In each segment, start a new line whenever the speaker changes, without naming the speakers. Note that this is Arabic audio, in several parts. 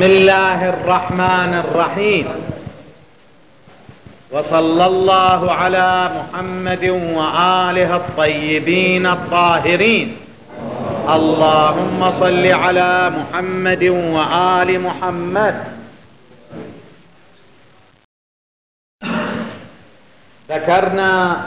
بسم الله الرحمن الرحيم. وصلى الله على محمد وآله الطيبين الطاهرين. اللهم صل على محمد وآل محمد. ذكرنا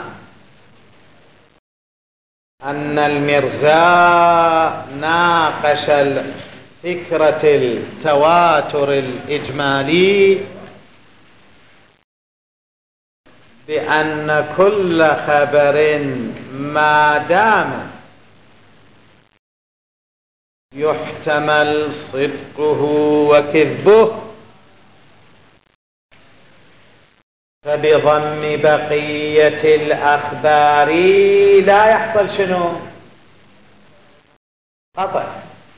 أن المرزا ناقش فكرة التواتر الإجمالي بأن كل خبر ما دام يحتمل صدقه وكذبه فبضم بقية الأخبار لا يحصل شنو؟ قطع.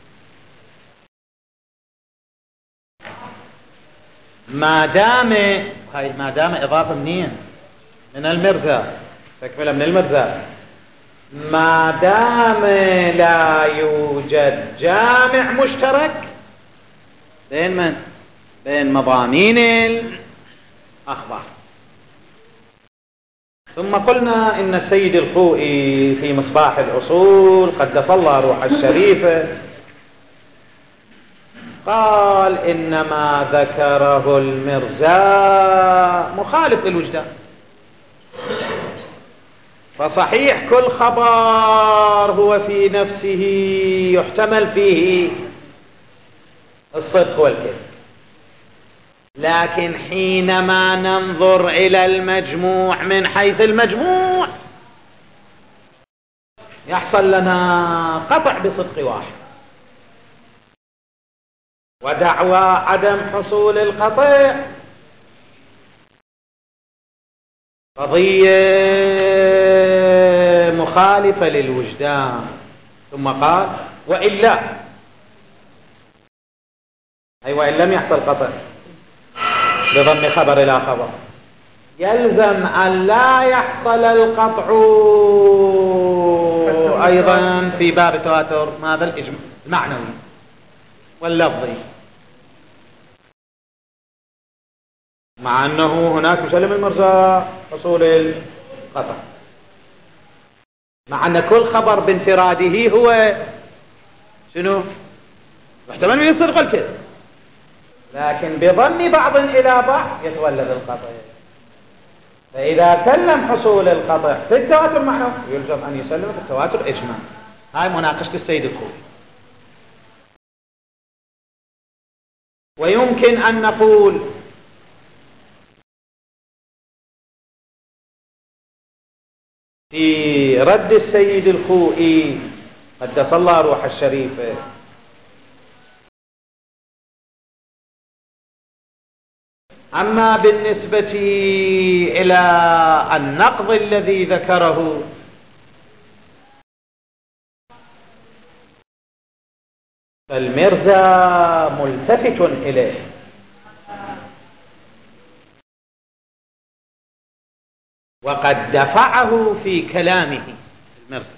ما دام إضافة منين؟ من المرزا، تكملة من المرزا. ما دام لا يوجد جامع مشترك بين من؟ بين مضامين الأخبار. ثم قلنا إن السيد الخوئي في مصباح الأصول قدس الله روح الشريفة قال إنما ذكره المرزا مخالف للوجدان، فصحيح كل خبر هو في نفسه يحتمل فيه الصدق والكذب، لكن حينما ننظر إلى المجموع من حيث المجموع يحصل لنا قطع بصدق واحد. ودعوى عدم حصول القطع قضية مخالفة للوجدان. ثم قال وإلا، أي وإن لم يحصل قطع بضم خبر إلى خبر يلزم أن لا يحصل القطع أيضا في باب تواتر ماذا؟ المعنوي واللفظي، مع أنه هناك يسلم المرزا حصول القطع، مع أن كل خبر بانفراده هو شنو؟ محتمل به الصدق والكذب، لكن بضم بعض إلى بعض يتولد القطع. فإذا سلم حصول القطع في التواتر معنوي يلزم أن يسلم في التواتر إجماع. هاي مناقشة السيد الخوئي. ويمكن أن نقول في رد السيد الخوئي قدس الله روح الشريفة أما بالنسبة إلى النقض الذي ذكره فالمرزا ملتفت إليه، وقد دفعه في كلامه المرزا،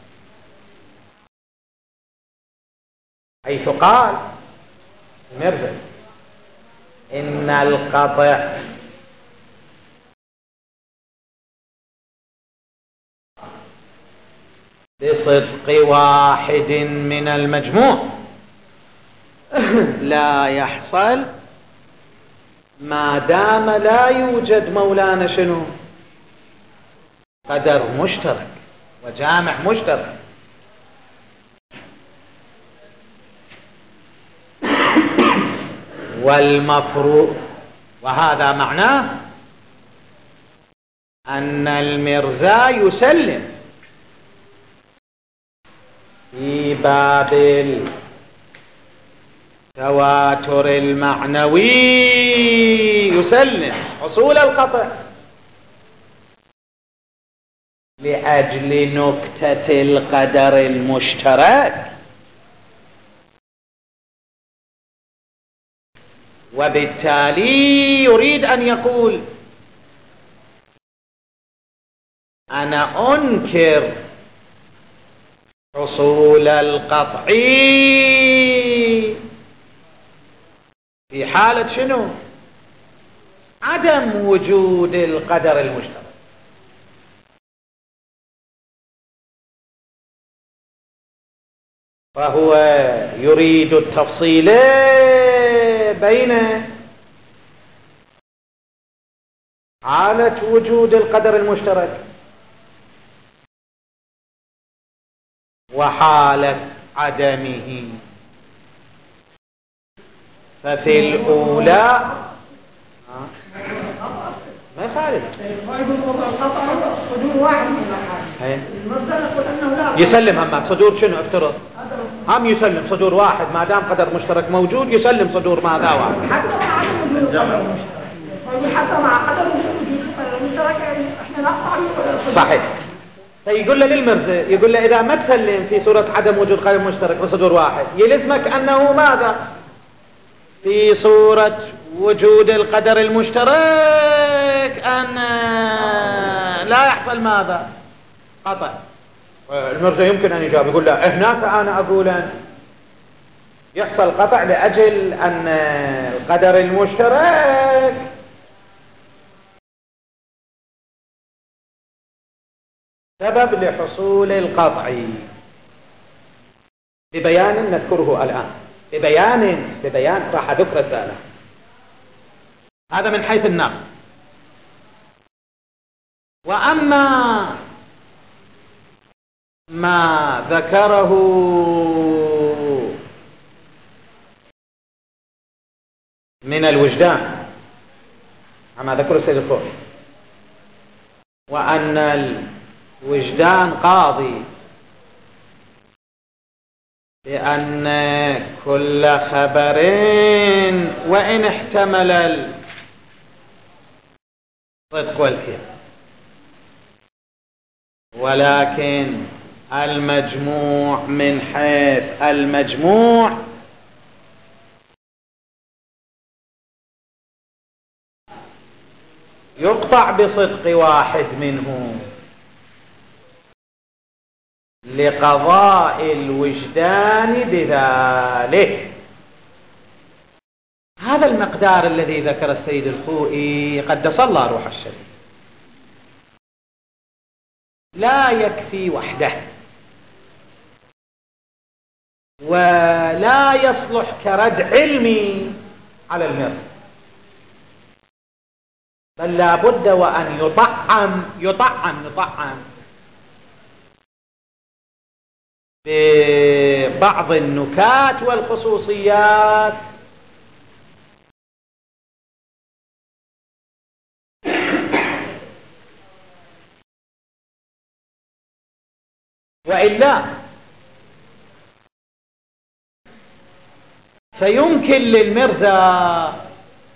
حيث قال المرزا إن القطع بصدق واحد من المجموع لا يحصل ما دام لا يوجد مولانا شنو؟ قدر مشترك وجامع مشترك. والمفروض، وهذا معناه أن المرزا يسلم في باب التواتر المعنوي، يسلم حصول القطع لأجل نكتة القدر المشترك، وبالتالي يريد أن يقول أنا أنكر حصول القطع في حالة شنو؟ عدم وجود القدر المشترك. فهو يريد التفصيل بين حالة وجود القدر المشترك وحالة عدمه. ففي الأولى ما يخالف يسلم. هم صدور شنو افترض؟ هم يسلم صدور واحد ما دام قدر مشترك موجود، يسلم صدور ماذا واحد
حتى مع قدر المشترك احنا نقطع.
صحيح. فيقول له للمرزي، يقول له إذا ما تسلم في صورة عدم وجود قدر مشترك بصدور واحد، يلزمك أنه ماذا؟ في صورة وجود القدر المشترك أن لا يحصل ماذا؟ قطع. المرزي يمكن أن يجاب يقول لا، هناك أنا أقول أن يحصل قطع لأجل أن القدر المشترك سبب لحصول القطع، ببيان نذكره الآن، ببيان راح أذكر رسالة. هذا من حيث النقل. وأما ما ذكره من الوجدان، أما ذكر السيد الخوئي، وأن الوجدان قاضي بأن كل خبر وإن احتمل الصدق والكذب، ولكن المجموع من حيث المجموع يقطع بصدق واحد منه لقضاء الوجدان بذلك. هذا المقدار الذي ذكر السيد الخوئي قدس الله روح الشريف لا يكفي وحده، ولا يصلح كرد علمي على المرسل، بل لا بد وأن يطعم ببعض النكات والخصوصيات وإلا فيمكن للمرزا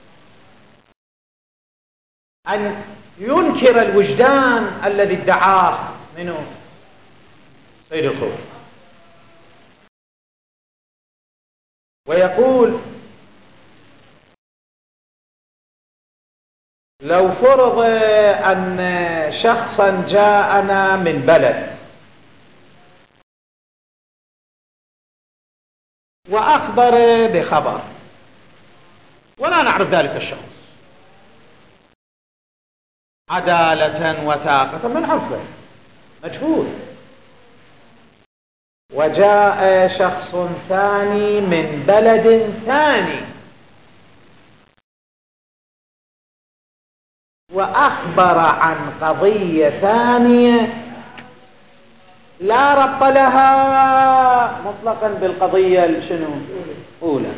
أن ينكر الوجدان الذي ادعاه منه سيد الخوئي، ويقول لو فرض أن شخصا جاءنا من بلد وأخبر بخبر ولا نعرف ذلك الشخص عدالة وثاقة، من عرفه مجهول، وجاء شخص ثاني من بلد ثاني وأخبر عن قضية ثانية لا ربط لها مطلقا بالقضية الأولى،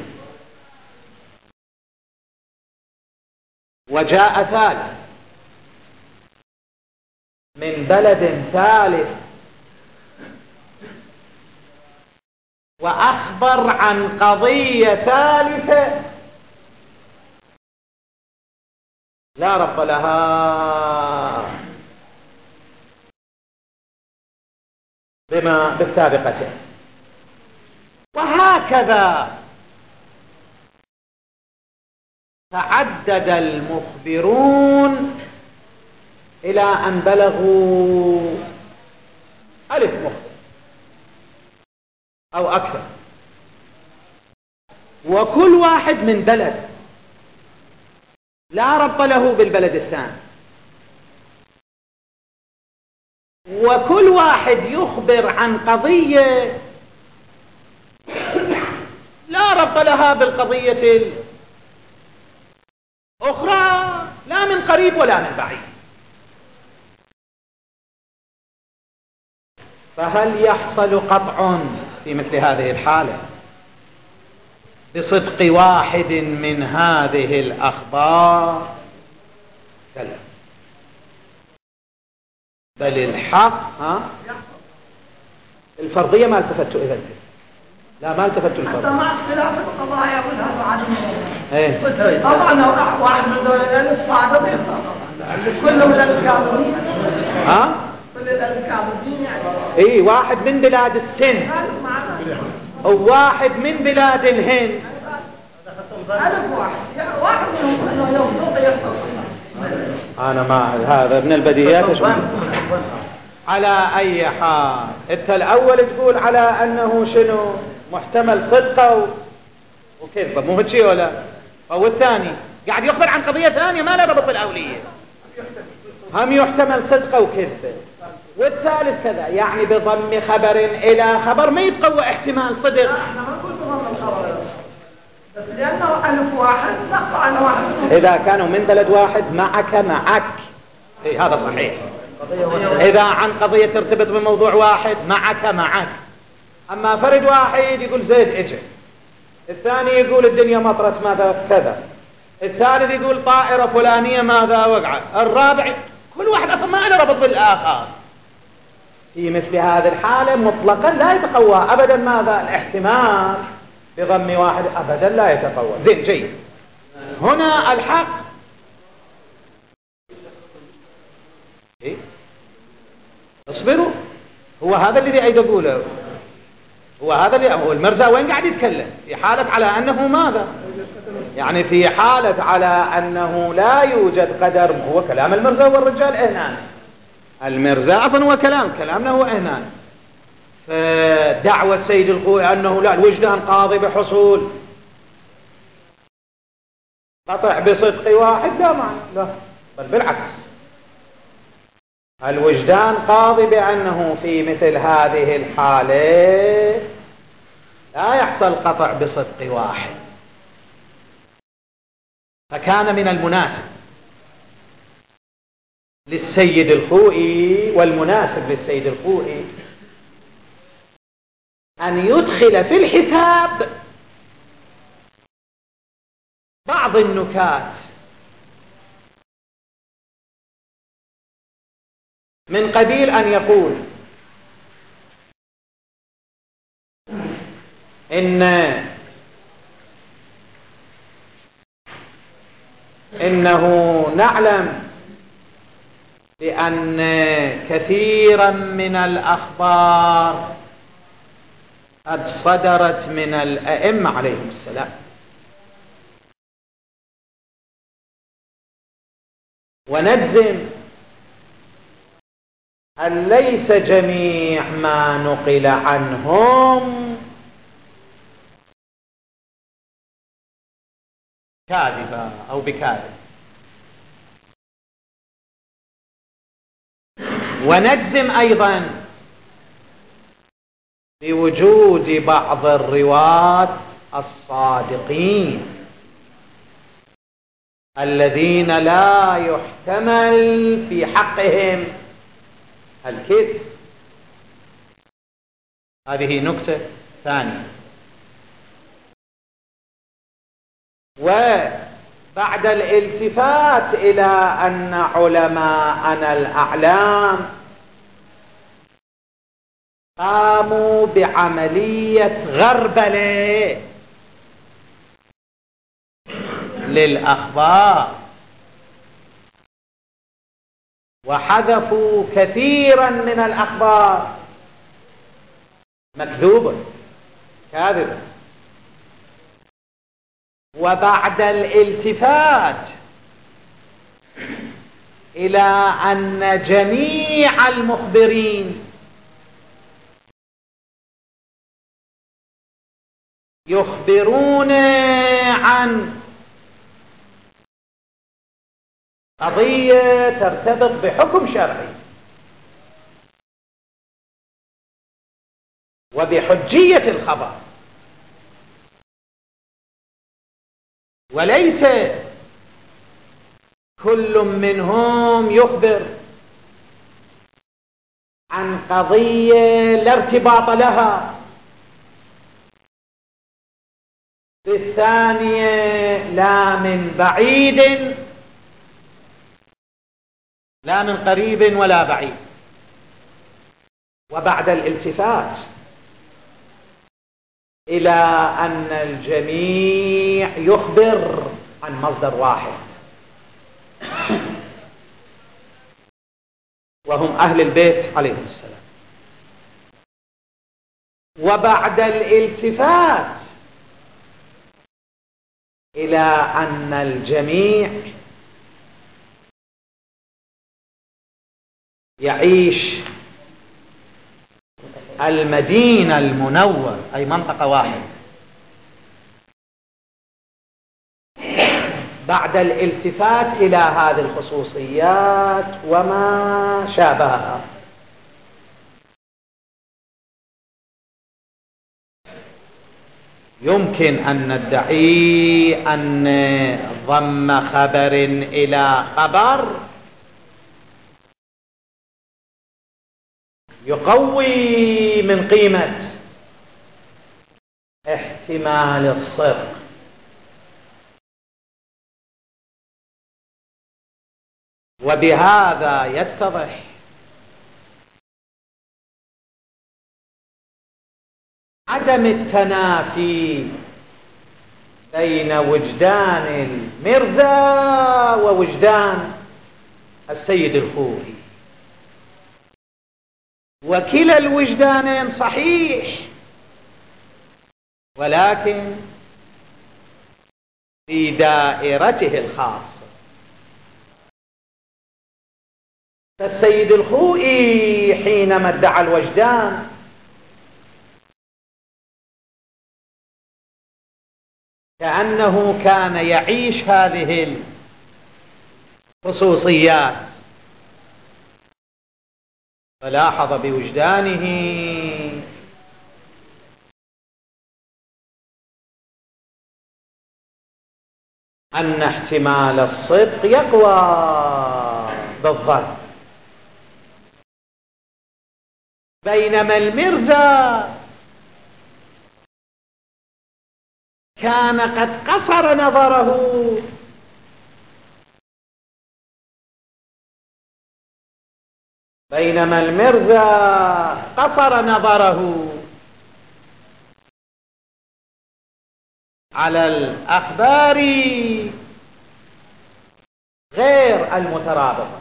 وجاء ثالث من بلد ثالث وأخبر عن قضية ثالثة لا ربط لها بما بالسابقة. وهكذا تعدد المخبرون إلى أن بلغوا 1000 مخبر أو أكثر وكل واحد من بلد لا ربط له بالبلد الثاني، وكل واحد يخبر عن قضية لا ربط لها بالقضية الأخرى، لا من قريب ولا من بعيد. فهل يحصل قطع في مثل هذه الحالة بصدق واحد من هذه الأخبار؟ كلا، بل الحق الفرضية ما التفتوا إذا لا ما التفتوا الفرضية
حتى مع اختلاف القضايا كلها بعد طبعا واحد من دول الألف صعب كلهم الألف كل الكاظمين يعني
واحد من بلاد السند وواحد من بلاد الهند،
واحد منهم انه يوم يحصل.
انا ما هذا من البديهيات. على اي حال انت الاول تقول على انه شنو محتمل صدقه وكذبه، مو هيك ولا؟ او الثاني قاعد يخبر عن قضيه ثانيه ما لها ربط بالاوليه، هم يحتمل صدقه وكذبه، والثالث كذا، يعني بضم خبر الى خبر ما يتقوى احتمال صدق.
احنا ما نقول بضم الخبر بس لانه الف واحد نقطع على واحد.
اذا كانوا من بلد واحد معك هذا صحيح. اذا عن قضيه ترتبط بموضوع واحد معك. اما فرد واحد يقول زيد اجى، الثاني يقول الدنيا مطرت ماذا كذا، الثالث يقول طائره فلانيه ماذا وقعت، الرابع، كل واحد اصلا ما له ربط بالاخر. في مثل هذه الحالة مطلقا لا يتقوى أبدا ماذا الاحتمال بضم واحد، أبدا لا يتقوى. زين جيد. هنا الحق اصبروا، هو هذا الذي أريد أقوله، هو المرزا وين قاعد يتكلم في حالة على أنه ماذا، يعني في حالة على أنه لا يوجد قدر، هو كلام المرزا والرجال هنا. المرزا أصلا هو كلامنا هو هنا. فدعوى السيد الخوئي أنه لا الوجدان قاضي بحصول قطع بصدق واحد، لا معنى، لا بل بالعكس، الوجدان قاضي بأنه في مثل هذه الحالة لا يحصل قطع بصدق واحد. فكان من المناسب للسيد الخوئي والمناسب للسيد الخوئي أن يدخل في الحساب بعض النكات من قبيل أن يقول إنه نعلم بأن كثيرا من الأخبار قد صدرت من الأئمة عليهم السلام، ونجزم أن ليس جميع ما نقل عنهم كاذبا أو بكاذب، ونجزم أيضا بوجود بعض الرواة الصادقين الذين لا يحتمل في حقهم الكذب. هذه نكتة ثانية. وبعد الالتفات إلى أن علماءنا الأعلام قاموا بعملية غربلة للأخبار وحذفوا كثيرا من الأخبار مكذوبة كاذبة، وبعد الالتفات إلى أن جميع المخبرين يخبرون عن قضية ترتبط بحكم شرعي وبحجية الخبر، وليس كل منهم يخبر عن قضية لا ارتباط لها بالثانية، لا من بعيد لا من قريب ولا بعيد. وبعد الالتفات إلى أن الجميع يخبر عن مصدر واحد وهم أهل البيت عليهم السلام، وبعد الالتفات إلى أن الجميع يعيش المدينة المنورة أي منطقة واحدة، بعد الالتفات إلى هذه الخصوصيات وما شابهها، يمكن أن ندعي أن ضم خبر إلى خبر يقوي من قيمة احتمال الصدق، وبهذا يتضح عدم التنافي بين وجدان المرزا ووجدان السيد الخوئي، وكلا الوجدانين صحيح، ولكن في دائرته الخاصة. فالسيد الخوئي حينما ادعى الوجدان كأنه كان يعيش هذه الخصوصيات، فلاحظ بوجدانه أن احتمال الصدق يقوى بالظن، بينما المرزا كان قد قصر نظره على الأخبار غير المترابطة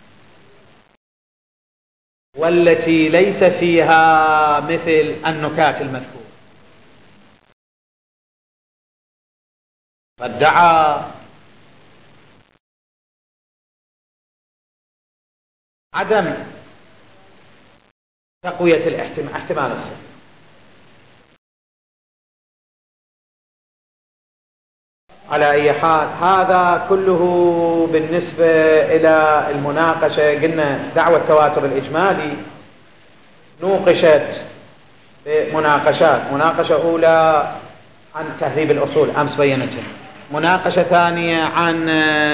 والتي ليس فيها مثل النكات المذكورة، فادعى عدم تقوية احتمال الصدق. على أي حال هذا كله بالنسبة إلى المناقشة. قلنا دعوى التواتر الإجمالي نوقشت بمناقشات، مناقشة أولى عن تهذيب الأصول أمس بينتها، مناقشة ثانية عن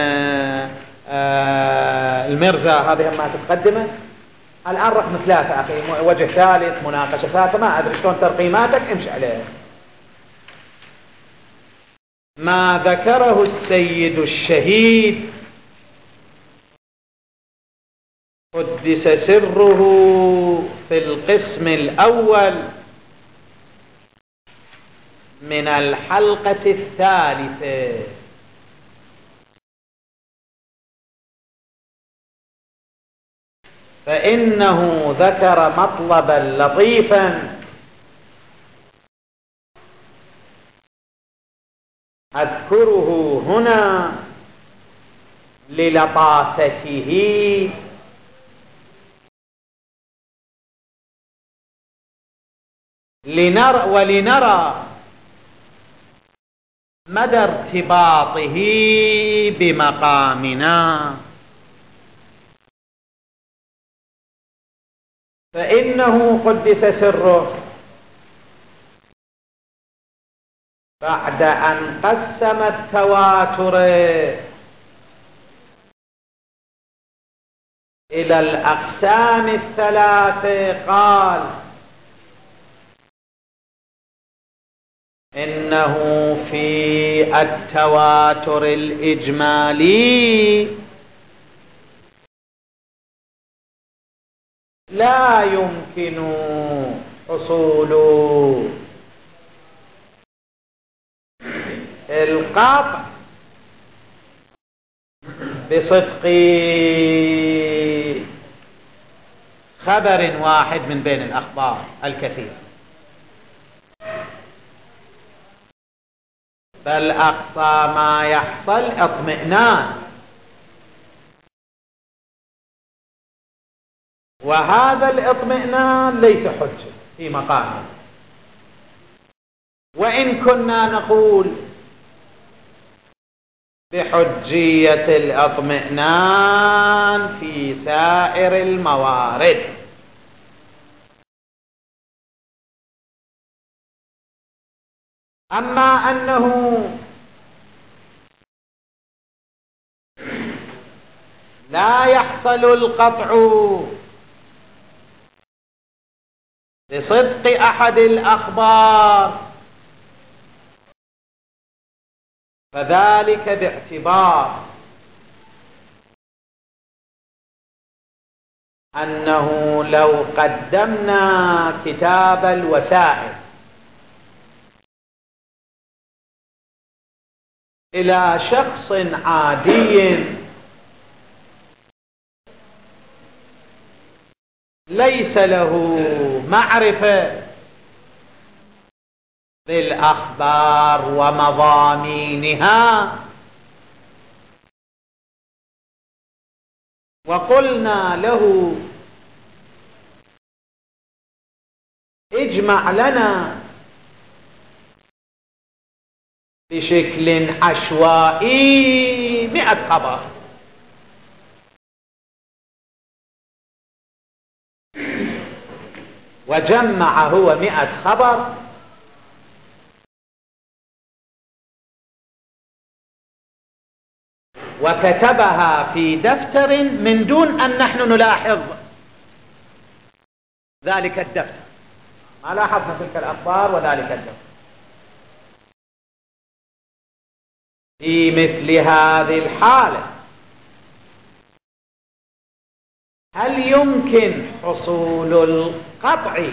المرزا هذه ما تقدمت، الآن رقم 3 أخي، وجه ثالث مناقشة ثالثة، ما أدري شلون ترقيماتك امشي عليه. ما ذكره السيد الشهيد قدس سره في القسم الأول من الحلقة الثالثة، فإنه ذكر مطلبا لطيفا أذكره هنا للطافته ولنرى مدى ارتباطه بمقامنا، فإنه قدس سره بعد أن قسم التواتر إلى الأقسام الثلاثة قال إنه في التواتر الإجمالي لا يمكن حصول القطع بصدق خبر واحد من بين الأخبار الكثيرة، بل أقصى ما يحصل اطمئنان، وهذا الاطمئنان ليس حجة في مقامه. وإن كنا نقول بحجية الاطمئنان في سائر الموارد، أما أنه لا يحصل القطع بصدق أحد الأخبار فذلك باعتبار أنه لو قدمنا كتاب الوسائل إلى شخص عادي ليس له معرفة بالأخبار ومضامينها، وقلنا له اجمع لنا بشكل عشوائي 100 خبر، وجمع هو 100 خبر وكتبها في دفتر من دون أن نحن نلاحظ ذلك الدفتر، ما لاحظنا تلك الأخبار وذلك الدفتر. في مثل هذه الحالة هل يمكن حصول القطع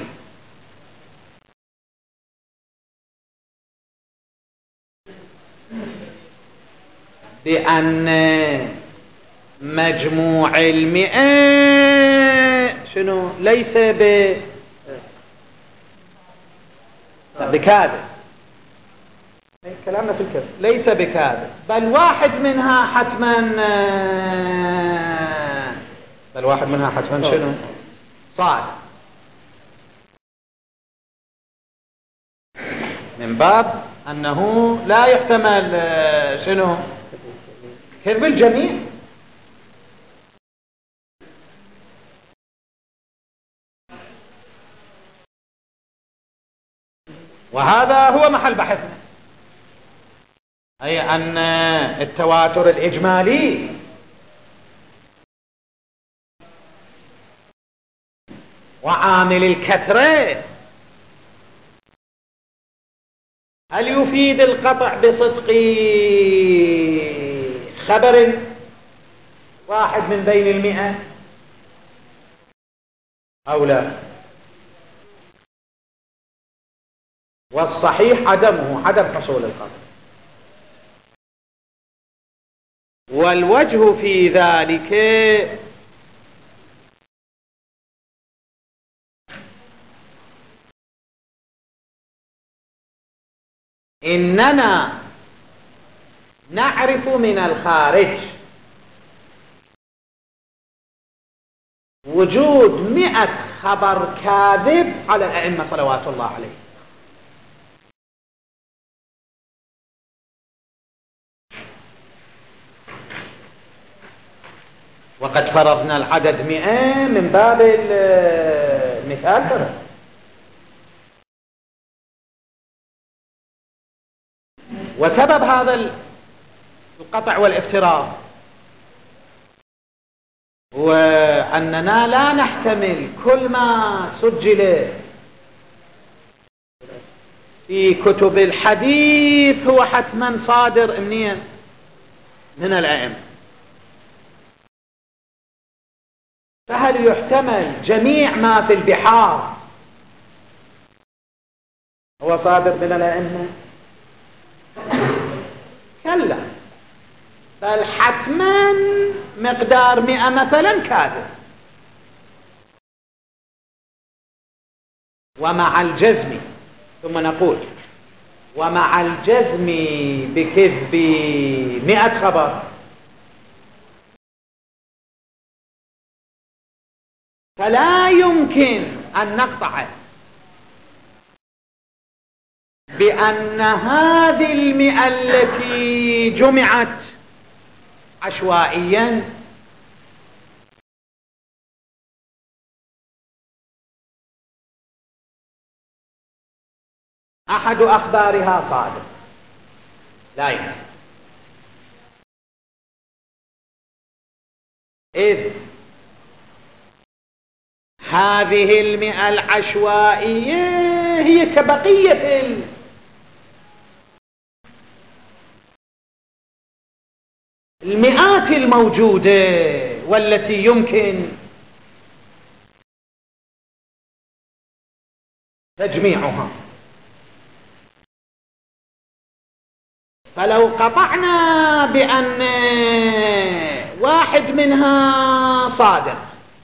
بأن مجموع 100 شنو ليس بكاذب؟ كلامنا في الكذب ليس بكاذب، بل واحد منها حتما شنو صادق، من باب أنه لا يحتمل شنو كذب الجميع. وهذا هو محل بحثنا، أي أن التواتر الإجمالي وعامل الكثرة هل يفيد القطع بصدق خبر واحد من بين 100 أو لا؟ والصحيح عدم حصول القطع، والوجه في ذلك إننا نعرف من الخارج وجود 100 خبر كاذب على الأئمة صلوات الله عليهم، وقد فرضنا العدد 100 من باب المثال ترى. وسبب هذا القطع والافتراض هو أننا لا نحتمل كل ما سجل في كتب الحديث هو حتما صادر منين؟ من الأئمة. فهل يحتمل جميع ما في البحار هو صادر من الأئمة؟ كلا، بل حتما مقدار 100 مثلا كاذب. ومع الجزم، ثم نقول ومع الجزم بكذب 100 خبر فلا يمكن أن نقطع بأن هذه 100 التي جمعت عشوائيا أحد أخبارها صادق، لا يمكن. إذ هذه 100 العشوائية هي كبقية المئات الموجودة والتي يمكن تجميعها. فلو قطعنا بأن واحد منها صادق،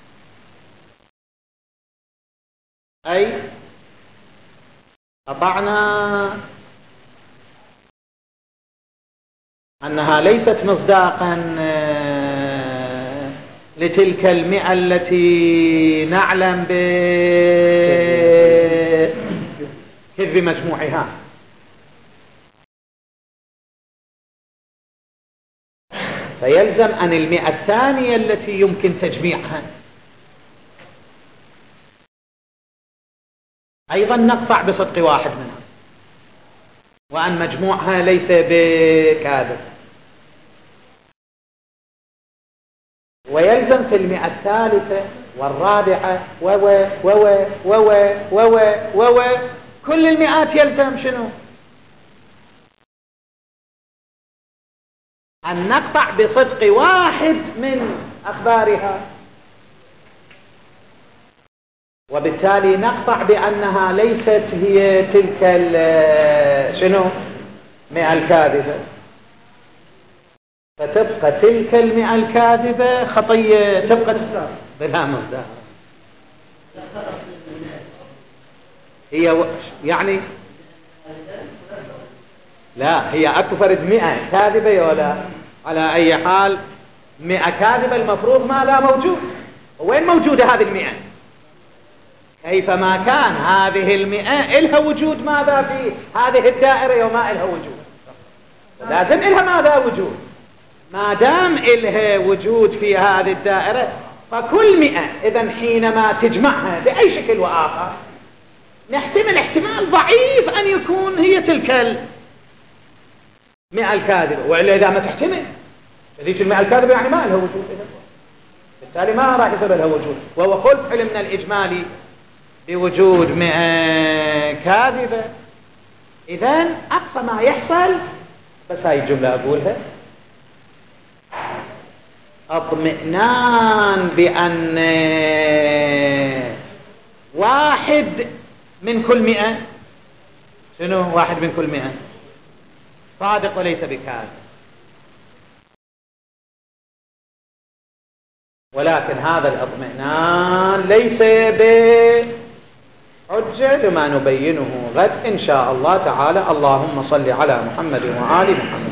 أي قطعنا أنها ليست مصداقا لتلك 100 التي نعلم بكذب مجموعها، فيلزم أن 100 الثانية التي يمكن تجميعها أيضا نقطع بصدق واحد منها، وأن مجموعها ليس بكاذب. ويلزم في 100 الثالثة والرابعة كل المئات يلزم شنو؟ أن نقطع بصدق واحد من أخبارها، وبالتالي نقطع بأنها ليست هي تلك شنو 100 الكاذبة، فتبقى تلك 100 الكاذبة خطية، تبقى بلا مصداق. هي يعني لا، هي اكو فرد 100 كاذبة يا ولا؟ على اي حال 100 كاذبة المفروض ما لا موجود. وين موجودة هذه 100؟ كيفما كان هذه 100 إلها وجود ماذا في هذه الدائرة وما إلها وجود، لازم إلها ماذا وجود. ما دام إلها وجود في هذه الدائرة فكل 100 إذن حينما تجمعها بأي شكل وآخر نحتمل احتمال ضعيف أن يكون هي تلك 100 الكاذبة، وإلا إذا ما تحتمل هذيك 100 الكاذبة يعني ما لها وجود، بالتالي ما راح يصير لها وجود. وهو خلف علمنا الإجمالي بوجود 100 كاذبة. إذن أقصى ما يحصل، بس هاي الجملة أقولها، اطمئنان بأن واحد من كل 100 شنو؟ واحد من كل 100 صادق وليس بكاذب. ولكن هذا الاطمئنان ليس بحجة لما نبينه غد إن شاء الله تعالى. اللهم صل على محمد وآل محمد.